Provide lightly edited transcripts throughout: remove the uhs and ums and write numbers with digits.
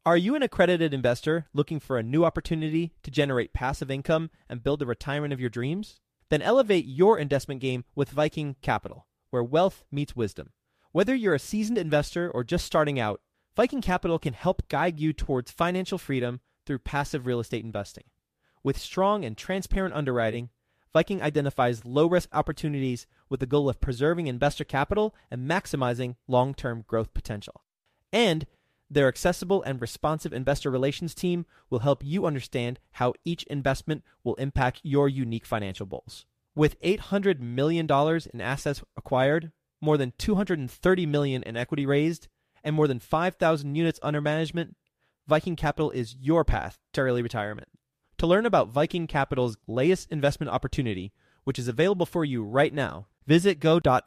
Are you an accredited investor looking for a new opportunity to generate passive income and build the retirement of your dreams? Then elevate your investment game with Viking Capital, where wealth meets wisdom. Whether you're a seasoned investor or just starting out, Viking Capital can help guide you towards financial freedom through passive real estate investing. With strong and transparent underwriting, Viking identifies low-risk opportunities with the goal of preserving investor capital and maximizing long-term growth potential. And their accessible and responsive investor relations team will help you understand how each investment will impact your unique financial goals. With $800 million in assets acquired, more than $230 million in equity raised, and more than 5,000 units under management, Viking Capital is your path to early retirement. To learn about Viking Capital's latest investment opportunity, which is available for you right now, visit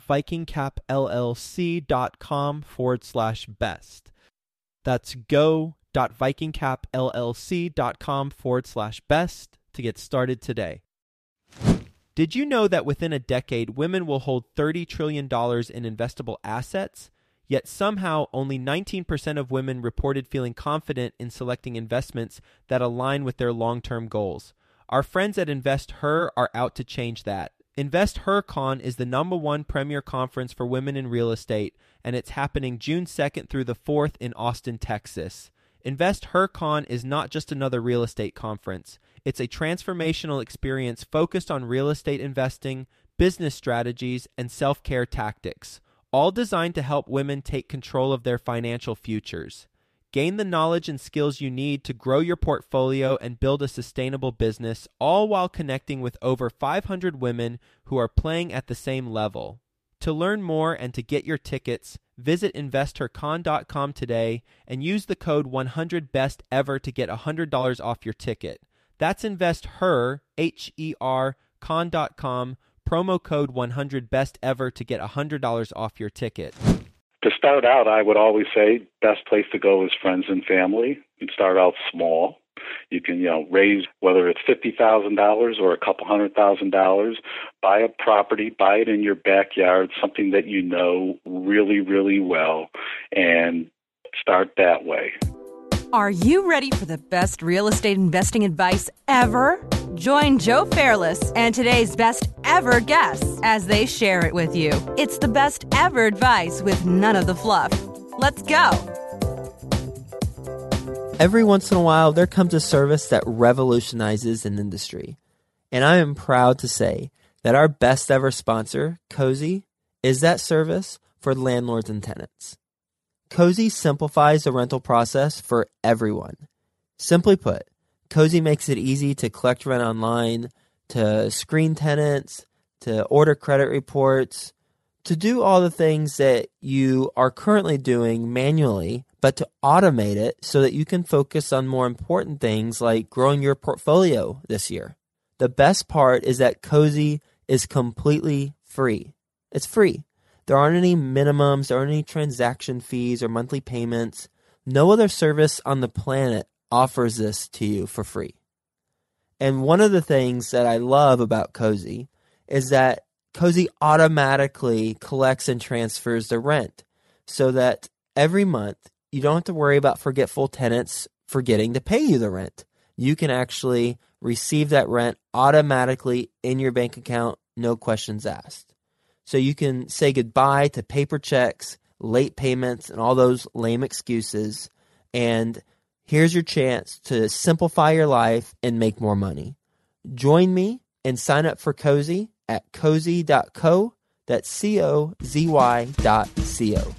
go.vikingcapllc.com/best. That's go.vikingcapllc.com/best to get started today. Did you know that within a decade, women will hold $30 trillion in investable assets? Yet somehow only 19% of women reported feeling confident in selecting investments that align with their long-term goals. Our friends at InvestHer are out to change that. InvestHerCon is the #1 premier conference for women in real estate, and it's happening June 2nd through the 4th in Austin, Texas. InvestHerCon is not just another real estate conference. It's a transformational experience focused on real estate investing, business strategies, and self-care tactics, all designed to help women take control of their financial futures. Gain the knowledge and skills you need to grow your portfolio and build a sustainable business, all while connecting with over 500 women who are playing at the same level. To learn more and to get your tickets, visit InvestHerCon.com today and use the code 100BESTEVER to get $100 off your ticket. That's InvestHer, H-E-R, con.com, promo code 100BESTEVER to get $100 off your ticket. To start out, I would always say best place to go is friends and family. You can start out small. You can, raise, whether it's $50,000 or a couple $100,000, buy a property, buy it in your backyard, something that you know really, really well, and start that way. Are you ready for the best real estate investing advice ever? Join Joe Fairless and today's best ever guests as they share it with you. It's the best ever advice with none of the fluff. Let's go. Every once in a while, there comes a service that revolutionizes an industry. And I am proud to say that our best ever sponsor, Cozy, is that service for landlords and tenants. Cozy simplifies the rental process for everyone. Simply put, Cozy makes it easy to collect rent online, to screen tenants, to order credit reports, to do all the things that you are currently doing manually, but to automate it so that you can focus on more important things like growing your portfolio this year. The best part is that Cozy is completely free. It's free. There aren't any minimums, there aren't any transaction fees or monthly payments. No other service on the planet offers this to you for free. And one of the things that I love about Cozy is that Cozy automatically collects and transfers the rent so that every month you don't have to worry about forgetful tenants forgetting to pay you the rent. You can actually receive that rent automatically in your bank account, no questions asked. So you can say goodbye to paper checks, late payments, and all those lame excuses. And here's your chance to simplify your life and make more money. Join me and sign up for Cozy at cozy.co. That's COZY.co.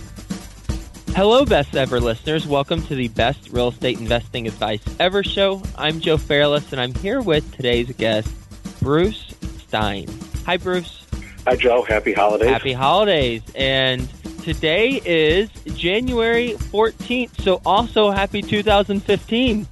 Hello, Best Ever listeners. Welcome to the Best Real Estate Investing Advice Ever show. I'm Joe Fairless, and I'm here with today's guest, Bruce Stein. Hi, Bruce. Hi, Joe. Happy holidays. Happy holidays. And today is January 14th, so also happy 2015.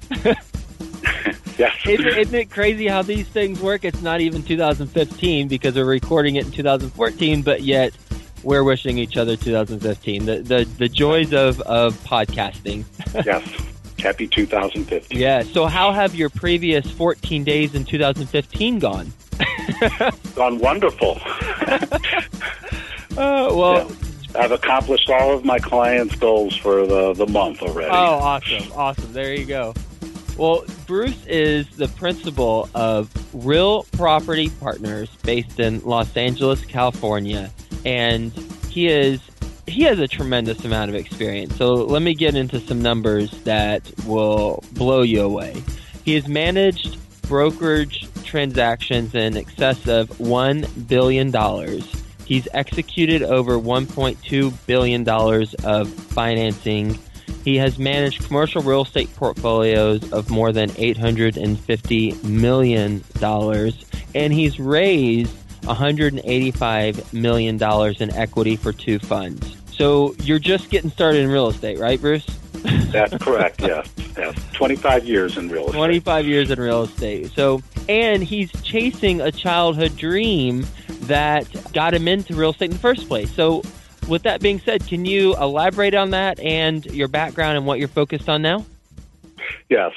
Yes. Isn't it crazy how these things work? It's not even 2015 because we're recording it in 2014, but yet we're wishing each other 2015. The joys of podcasting. Yes. Happy 2015. Yeah. So how have your previous 14 days in 2015 gone? Gone wonderful. Well, I've accomplished all of my clients' goals for the month already. Oh, awesome. There you go. Well, Bruce is the principal of Real Property Partners based in Los Angeles, California, and he has a tremendous amount of experience. So let me get into some numbers that will blow you away. He has managed brokerage transactions in excess of $1 billion. He's executed over $1.2 billion of financing. He has managed commercial real estate portfolios of more than $850 million, and he's raised $185 million in equity for 2 funds. So you're just getting started in real estate, right, Bruce? That's correct, yes. 25 years in real estate. 25 years in real estate. So, and he's chasing a childhood dream that got him into real estate in the first place. So with that being said, can you elaborate on that and your background and what you're focused on now? Yes.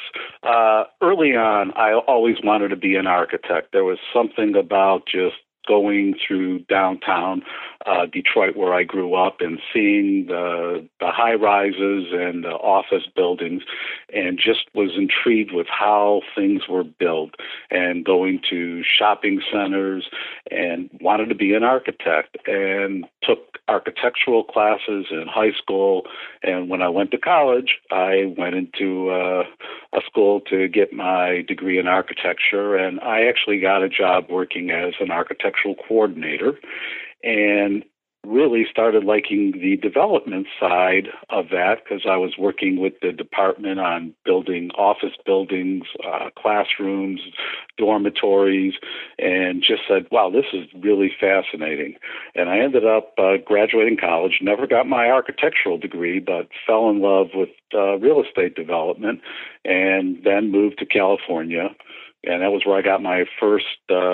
Early on, I always wanted to be an architect. There was something about just going through downtown Detroit, where I grew up, and seeing the high rises and the office buildings, and just was intrigued with how things were built, and going to shopping centers, and wanted to be an architect, and took architectural classes in high school. And when I went to college, I went into a school to get my degree in architecture, and I actually got a job working as an architectural coordinator, and really started liking the development side of that, because I was working with the department on building office buildings, classrooms, dormitories, and just said, wow, this is really fascinating. And I ended up graduating college, never got my architectural degree, but fell in love with real estate development, and then moved to California. And that was where I got my first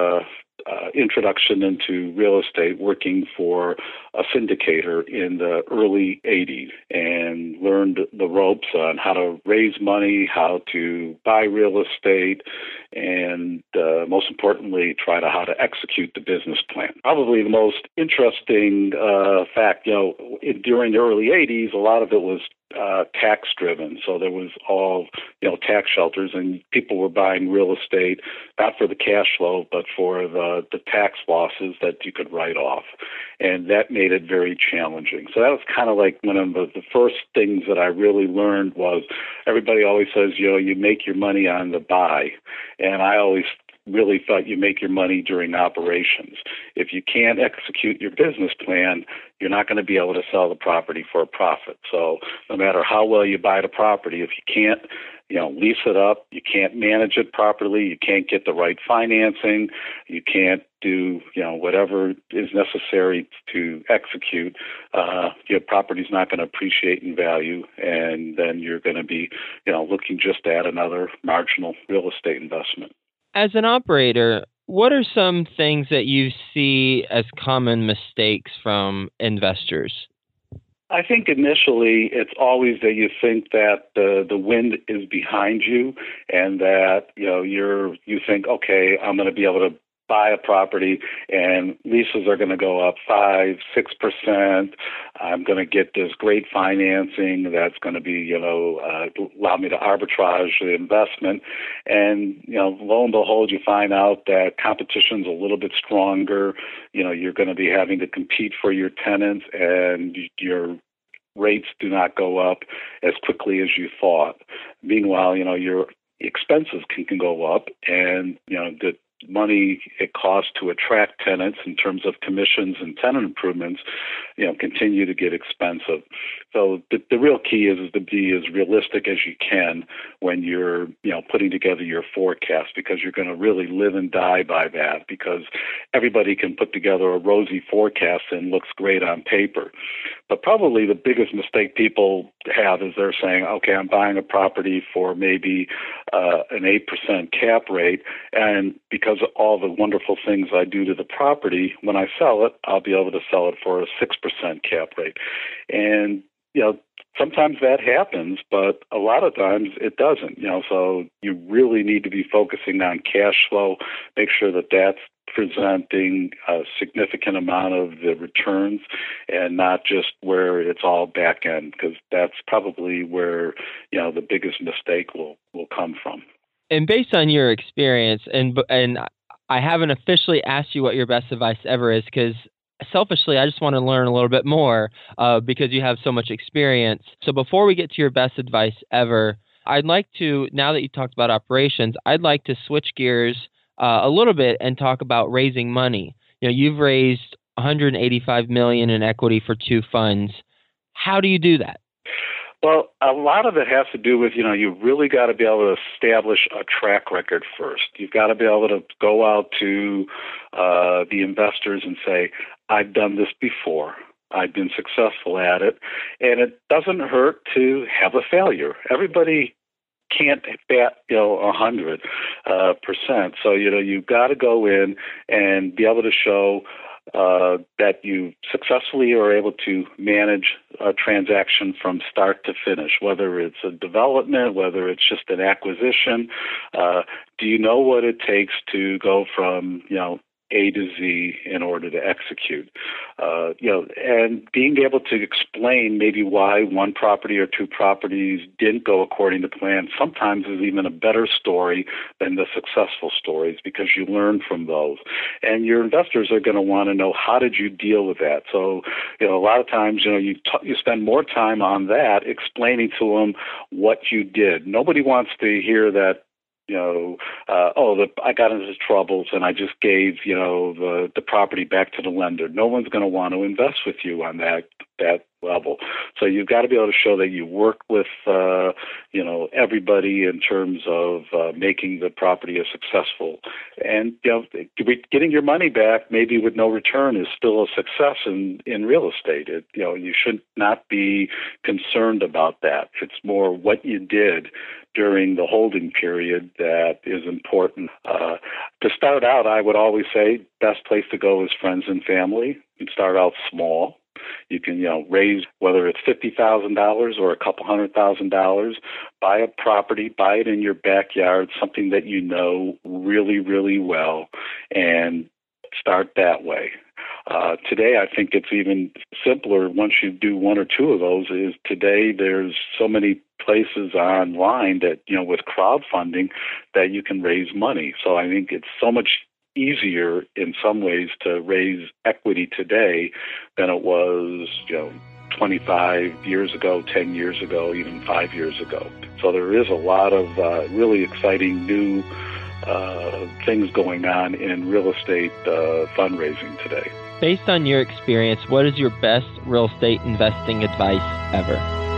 introduction into real estate, working for a syndicator in the early 80s, and learned the ropes on how to raise money, how to buy real estate, and most importantly, how to execute the business plan. Probably the most interesting fact, during the early 80s, a lot of it was tax driven. So there was all, tax shelters, and people were buying real estate, not for the cash flow, but for the tax losses that you could write off. And that made it very challenging. So that was kind of like one of the first things that I really learned was, everybody always says, you make your money on the buy. And I always really thought you make your money during operations. If you can't execute your business plan, you're not going to be able to sell the property for a profit. So no matter how well you buy the property, if you can't, lease it up, you can't manage it properly, you can't get the right financing, you can't do, whatever is necessary to execute, your property's not going to appreciate in value, and then you're going to be, looking just at another marginal real estate investment. As an operator, what are some things that you see as common mistakes from investors? I think initially it's always that you think that the wind is behind you, and that you think, okay, I'm going to be able to buy a property and leases are going to go up 5-6%. I'm going to get this great financing that's going to be, allow me to arbitrage the investment. And, lo and behold, you find out that competition's a little bit stronger. You're going to be having to compete for your tenants, and your rates do not go up as quickly as you thought. Meanwhile, your expenses can go up, and, the money it costs to attract tenants in terms of commissions and tenant improvements, continue to get expensive. So the real key is to be as realistic as you can when you're, putting together your forecast, because you're going to really live and die by that, because everybody can put together a rosy forecast and looks great on paper. But probably the biggest mistake people have is they're saying, okay, I'm buying a property for maybe an 8% cap rate, and because of all the wonderful things I do to the property, when I sell it, I'll be able to sell it for a 6% cap rate. And, Sometimes that happens, but a lot of times it doesn't. So you really need to be focusing on cash flow, make sure that that's presenting a significant amount of the returns and not just where it's all back end, because that's probably where, the biggest mistake will come from. And based on your experience, and I haven't officially asked you what your best advice ever is, because selfishly, I just want to learn a little bit more because you have so much experience. So before we get to your best advice ever, I'd like to, now that you talked about operations, I'd like to switch gears a little bit and talk about raising money. You've raised $185 million in equity for 2 funds. How do you do that? Well, a lot of it has to do with, you really got to be able to establish a track record first. You've got to be able to go out to the investors and say, I've done this before. I've been successful at it. And it doesn't hurt to have a failure. Everybody can't bat 100%. So you've got to go in and be able to show that you successfully are able to manage a transaction from start to finish, whether it's a development, whether it's just an acquisition. Do you know what it takes to go from A to Z in order to execute? And being able to explain maybe why one property or 2 properties didn't go according to plan sometimes is even a better story than the successful stories, because you learn from those. And your investors are going to want to know, how did you deal with that? So, a lot of times, you spend more time on that, explaining to them what you did. Nobody wants to hear that, I got into troubles and I just gave, the property back to the lender. No one's going to want to invest with you on that level. So you've got to be able to show that you work with, everybody in terms of making the property a successful. And, getting your money back maybe with no return is still a success in real estate. You should not be concerned about that. It's more what you did during the holding period that is important. To start out, I would always say best place to go is friends and family. You can start out small. You can, raise, whether it's $50,000 or a couple $100,000, buy a property, buy it in your backyard, something that you know really, really well, and start that way. Today, I think it's even simpler once you do 1 or 2 of those. Is today there's so many places online that, with crowdfunding, that you can raise money. So I think it's so much easier in some ways to raise equity today than it was, 25 years ago, 10 years ago, even 5 years ago. So there is a lot of really exciting new things going on in real estate fundraising today. Based on your experience, what is your best real estate investing advice ever?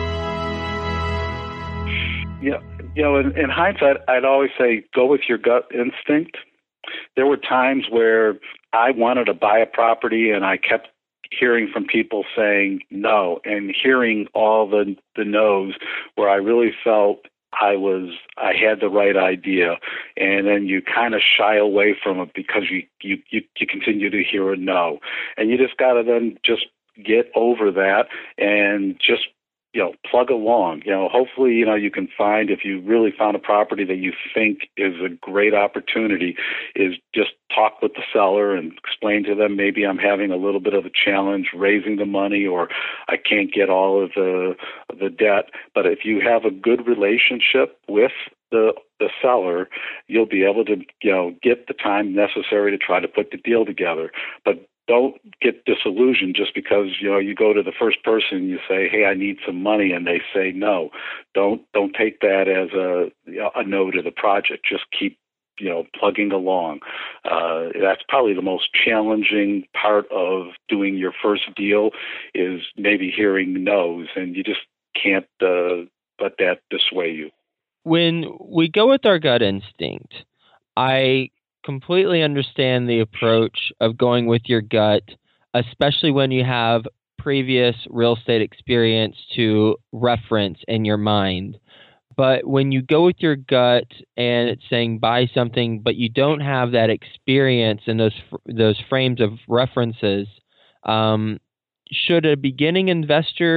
In hindsight, I'd always say go with your gut instinct. There were times where I wanted to buy a property and I kept hearing from people saying no, and hearing all the no's, where I really felt I had the right idea, and then you kind of shy away from it because you continue to hear a no, and you just got to then just get over that and just plug along. Hopefully, you can find, if you really found a property that you think is a great opportunity, is just talk with the seller and explain to them, maybe I'm having a little bit of a challenge raising the money, or I can't get all of the debt. But if you have a good relationship with the seller, you'll be able to, get the time necessary to try to put the deal together. But don't get disillusioned just because, you go to the first person and you say, hey, I need some money, and they say no. Don't take that as a no to the project. Just keep, plugging along. That's probably the most challenging part of doing your first deal, is maybe hearing no's, and you just can't let that dissuade you. When we go with our gut instinct, I completely understand the approach of going with your gut, especially when you have previous real estate experience to reference in your mind. But when you go with your gut and it's saying buy something, but you don't have that experience and those frames of references, should a beginning investor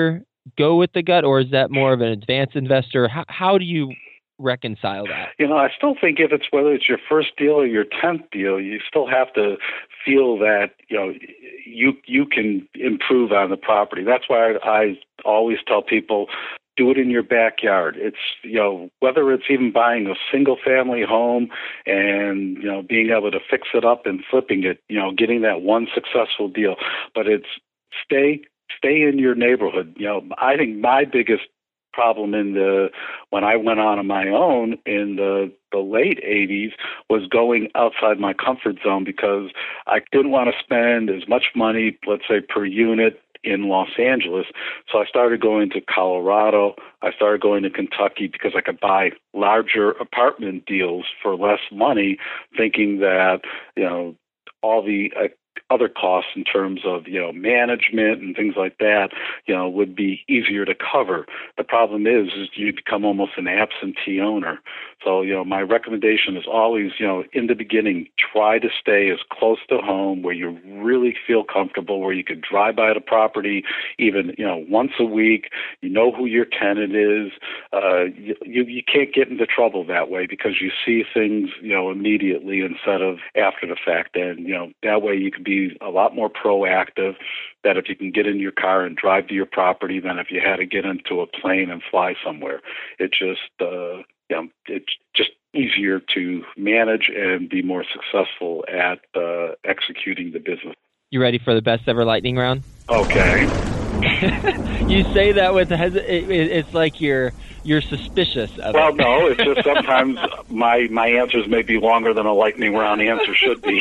go with the gut, or is that more of an advanced investor? How do you reconcile that? I still think whether it's your first deal or your 10th deal, you still have to feel that, you can improve on the property. That's why I always tell people, do it in your backyard. It's, whether it's even buying a single family home and, being able to fix it up and flipping it, getting that one successful deal, but it's stay in your neighborhood. I think my biggest problem when I went on my own in the late 80s was going outside my comfort zone, because I didn't want to spend as much money, let's say, per unit in Los Angeles. So I started going to Colorado. I started going to Kentucky because I could buy larger apartment deals for less money, thinking that, all the other costs in terms of, management and things like that, would be easier to cover. The problem is you become almost an absentee owner. So, my recommendation is always, in the beginning, try to stay as close to home where you really feel comfortable, where you could drive by the property even, once a week. You know who your tenant is. You can't get into trouble that way, because you see things, immediately instead of after the fact. And, that way you can be a lot more proactive, that if you can get in your car and drive to your property than if you had to get into a plane and fly somewhere. It's just easier to manage and be more successful at executing the business. You ready for the best ever lightning round? Okay. You say that with it's like you're suspicious of it. Well, no, it's just sometimes my answers may be longer than a lightning round answer should be.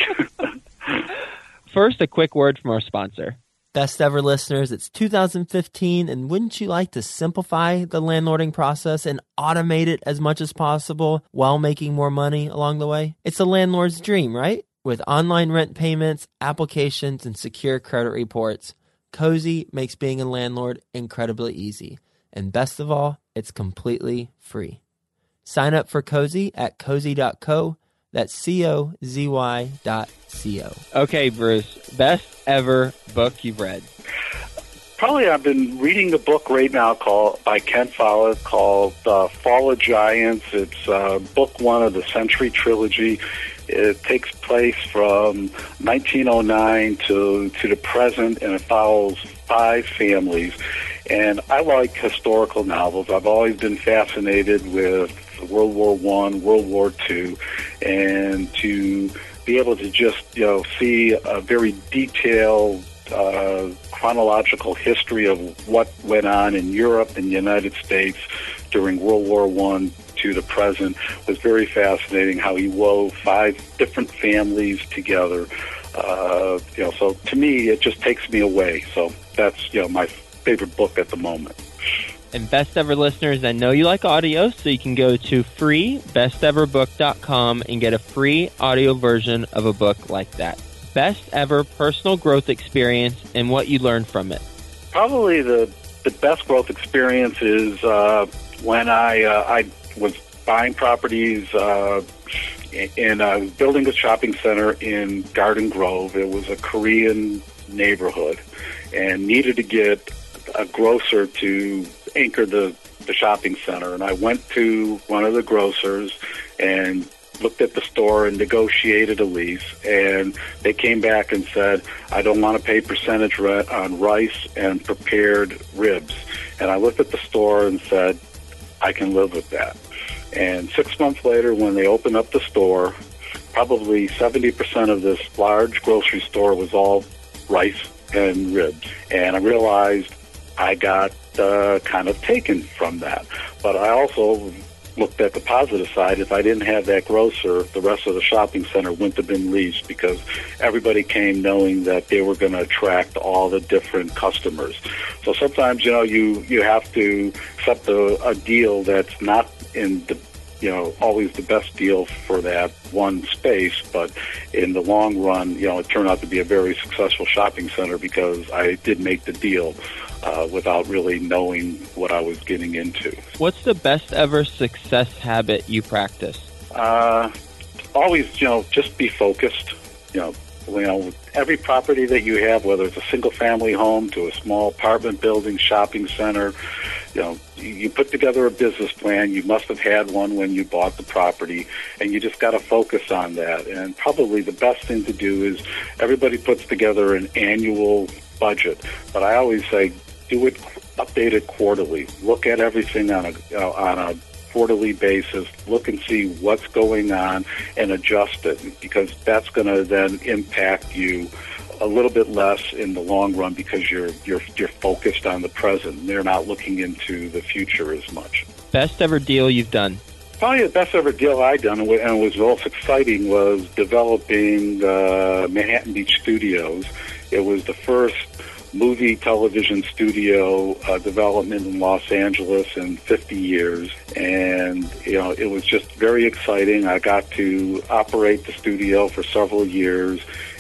First, a quick word from our sponsor. Best ever listeners, it's 2015, and wouldn't you like to simplify the landlording process and automate it as much as possible while making more money along the way? It's a landlord's dream, right? With online rent payments, applications, and secure credit reports, Cozy makes being a landlord incredibly easy. And best of all, it's completely free. Sign up for Cozy at cozy.co. That's COZY.co. Okay, Bruce, best ever book you've read? Probably I've been reading a book right now by Ken Follett called Fall of Giants. It's book one of the Century Trilogy. It takes place from 1909 to the present, and it follows 5 families. And I like historical novels. I've always been fascinated with World War I, World War II, and to be able to just, see a very detailed chronological history of what went on in Europe and the United States during World War I to the present was very fascinating, how he wove 5 different families together. So to me, it just takes me away. So that's, my favorite book at the moment. And Best Ever listeners, I know you like audio, so you can go to freebesteverbook.com and get a free audio version of a book like that. Best ever personal growth experience and what you learned from it. Probably the best growth experience is when I was buying properties and building a shopping center in Garden Grove. It was a Korean neighborhood and needed to get a grocer to anchor the shopping center. And I went to one of the grocers and looked at the store and negotiated a lease. And they came back and said, I don't want to pay percentage rent on rice and prepared ribs. And I looked at the store and said, I can live with that. And 6 months later, when they opened up the store, probably 70% of this large grocery store was all rice and ribs. And I realized I got kind of taken from that. But I also looked at the positive side. If I didn't have that grocer, the rest of the shopping center wouldn't have been leased, because everybody came knowing that they were going to attract all the different customers. So sometimes, you have to accept a deal that's not in the, always the best deal for that one space, but in the long run, it turned out to be a very successful shopping center because I did make the deal without really knowing what I was getting into. What's the best ever success habit you practice? Always, just be focused. every property that you have, whether it's a single-family home to a small apartment building, shopping center, you put together a business plan. You must have had one when you bought the property, and you just got to focus on that. And probably the best thing to do is everybody puts together an annual budget, but I always say update it quarterly. Look at everything on a quarterly basis, look and see what's going on and adjust it, because that's going to then impact you a little bit less in the long run because you're focused on the present. They're not looking into the future as much. Best ever deal you've done? Probably the best ever deal I've done, and it was most exciting, was developing Manhattan Beach Studios. It was the first movie television studio development in Los Angeles in 50 years, and it was just very exciting. I got to operate the studio for several years,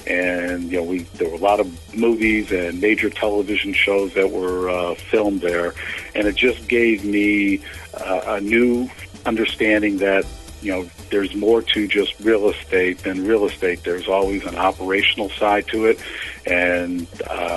and there were a lot of movies and major television shows that were filmed there, and it just gave me a new understanding that there's more to just real estate than real estate. There's always an operational side to it, and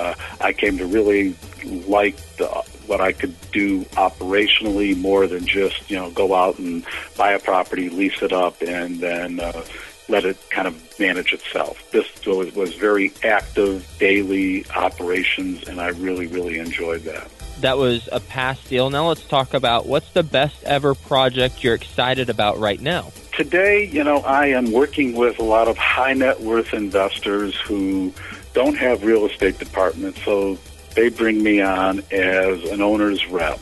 I came to really like what I could do operationally more than just go out and buy a property, lease it up, and then let it kind of manage itself. This was very active daily operations, and I really, really enjoyed that. That was a past deal. Now let's talk about what's the best ever project you're excited about right now. Today, I am working with a lot of high net worth investors who don't have real estate departments, so they bring me on as an owner's rep.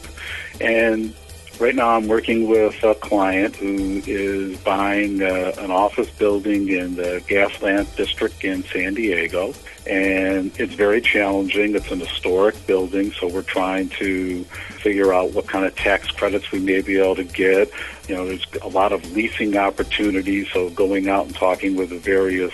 And right now I'm working with a client who is buying an office building in the Gaslamp District in San Diego. And it's very challenging. It's an historic building, so we're trying to figure out what kind of tax credits we may be able to get. There's a lot of leasing opportunities, so going out and talking with the various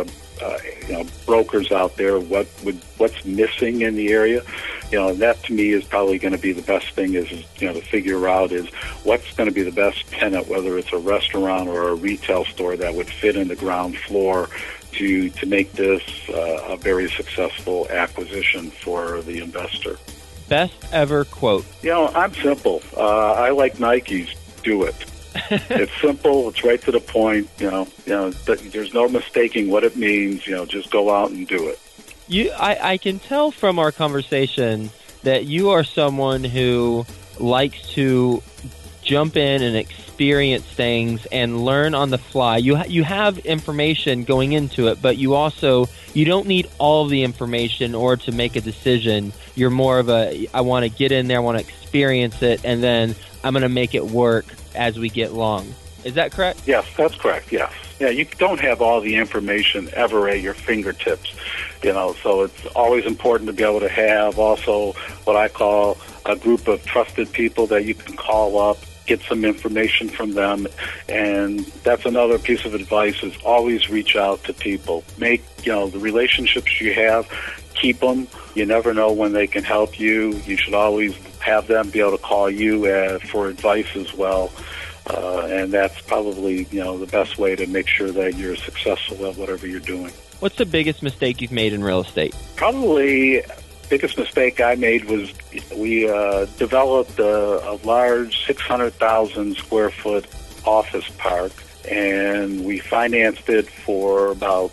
brokers out there, what's missing in the area. And that to me is probably going to be the best thing is to figure out is what's going to be the best tenant, whether it's a restaurant or a retail store that would fit in the ground floor to make this a very successful acquisition for the investor. Best ever quote? I'm simple. I like Nike's do it. It's simple. It's right to the point. There's no mistaking what it means. Just go out and do it. I can tell from our conversation that you are someone who likes to jump in and experience things and learn on the fly. You have information going into it, but you don't need all of the information or to make a decision. You're more of I want to get in there, I want to experience it, and then I'm going to make it work as we get along. Is that correct? Yes, that's correct, yes. Yeah, you don't have all the information ever at your fingertips, so it's always important to be able to have also what I call a group of trusted people that you can call up, get some information from them, and that's another piece of advice is always reach out to people. Make, the relationships you have, keep them. You never know when they can help you. You should always have them be able to call you for advice as well. And that's probably, the best way to make sure that you're successful at whatever you're doing. What's the biggest mistake you've made in real estate? Probably biggest mistake I made was we developed a large 600,000 square foot office park, and we financed it for about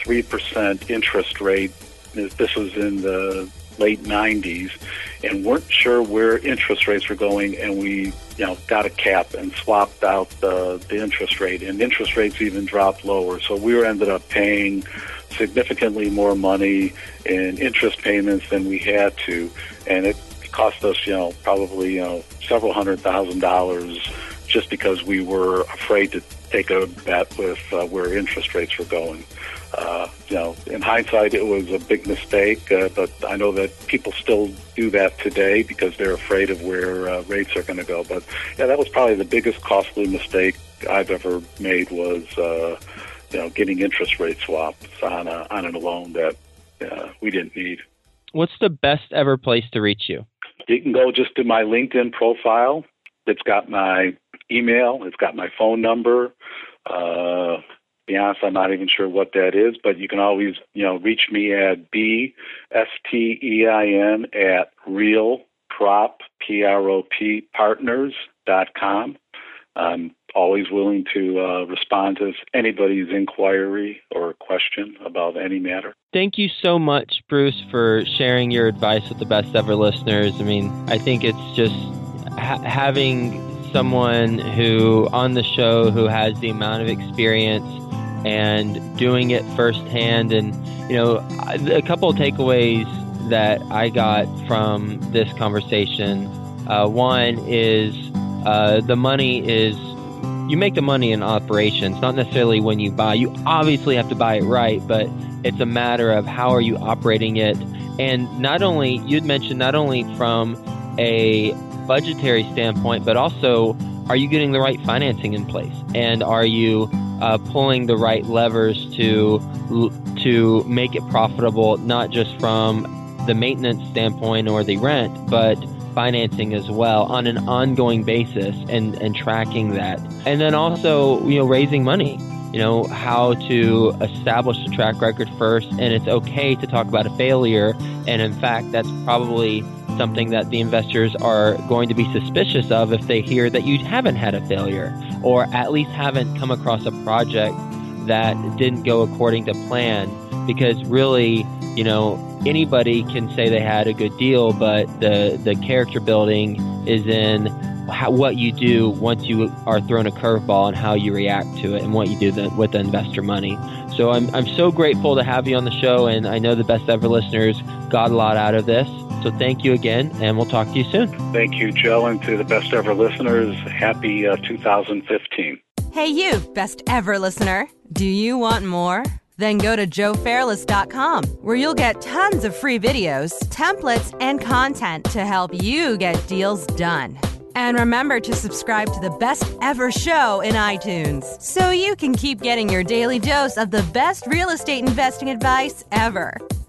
3% interest rate. This was in the late 90s, and weren't sure where interest rates were going, and we got a cap and swapped out the interest rate, and interest rates even dropped lower. So we ended up paying significantly more money in interest payments than we had to, and it cost us probably several $100,000 just because we were afraid to take a bet with where interest rates were going. In hindsight, it was a big mistake, but I know that people still do that today because they're afraid of where rates are going to go. But yeah, that was probably the biggest costly mistake I've ever made was, getting interest rate swaps on a loan that we didn't need. What's the best ever place to reach you? You can go just to my LinkedIn profile. It's got my email. It's got my phone number. be honest, I'm not even sure what that is, but you can always, reach me at bstein@realproppartners.com. I'm always willing to respond to anybody's inquiry or question about any matter. Thank you so much, Bruce, for sharing your advice with the Best Ever listeners. I mean, I think it's just having someone who on the show who has the amount of experience and doing it firsthand. And, a couple of takeaways that I got from this conversation. One is the money is, you make the money in operations, not necessarily when you buy. You obviously have to buy it right, but it's a matter of how are you operating it. And not only, you'd mentioned not only from a budgetary standpoint, but also, are you getting the right financing in place? And are you pulling the right levers to make it profitable, not just from the maintenance standpoint or the rent, but financing as well on an ongoing basis and tracking that. And then also, raising money, how to establish a track record first. And it's okay to talk about a failure. And in fact, that's probably something that the investors are going to be suspicious of if they hear that you haven't had a failure, or at least haven't come across a project that didn't go according to plan. Because really, anybody can say they had a good deal, but the character building is in what you do once you are thrown a curveball and how you react to it and what you do with the investor money. So I'm so grateful to have you on the show, and I know the Best Ever listeners got a lot out of this. So thank you again, and we'll talk to you soon. Thank you, Joe, and to the Best Ever listeners, happy 2015. Hey, you, Best Ever listener. Do you want more? Then go to joefairless.com, where you'll get tons of free videos, templates, and content to help you get deals done. And remember to subscribe to the Best Ever show in iTunes, so you can keep getting your daily dose of the best real estate investing advice ever.